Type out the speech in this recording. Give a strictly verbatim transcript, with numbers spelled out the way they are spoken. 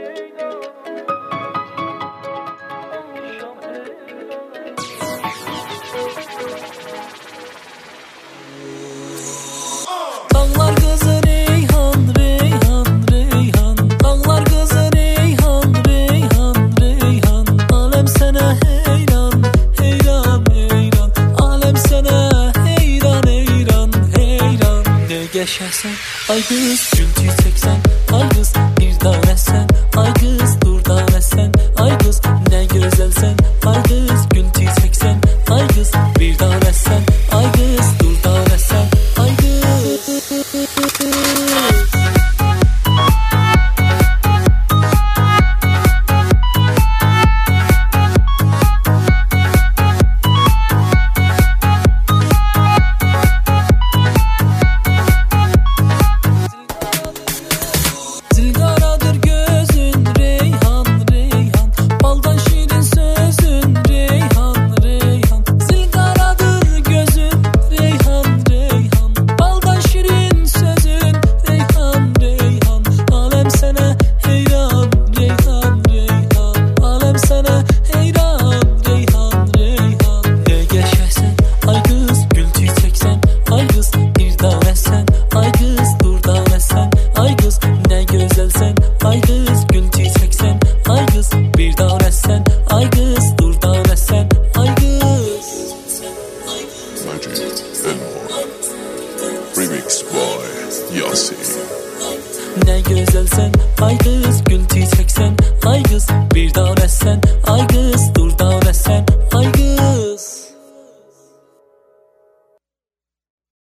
Dağlar kızı Reyhan, Reyhan, Reyhan. Dağlar kızı Reyhan, Reyhan, Reyhan. Alem sana heyran, heyran, heyran. Alem sana heyran, heyran, heyran. Ne geçersen ay kız gül çiçeksen, ay kız bir tanesen, ay kız dur tanesen, ay kız ne güzelsen, ay kız gül çiçeksen, ay kız bir tanesen, ay kız dur tanesen, ay kız. Zilgaradır gözün Reyhan, Reyhan. Baldan şirin sözün Reyhan, Reyhan. Zilgaradır gözün Reyhan, Reyhan. Baldan şirin sözün Reyhan, Reyhan. Alem sana heyran, Reyhan, Reyhan. Alem sana heyran, Reyhan, Reyhan. Ne geçersen ay kız gül çiçeksen, ay kız bir tanesen, ay kız dur tanesen, ay kız ne güzelsen, ay kız gül çiçeksen, ay kız bir tanesen, ay kız dur tanesen, ay kız. Magic Envoy Remix by Yasi. Ne güzelsen, ay kız gül çiçeksen, ay kız bir tanesen, ay kız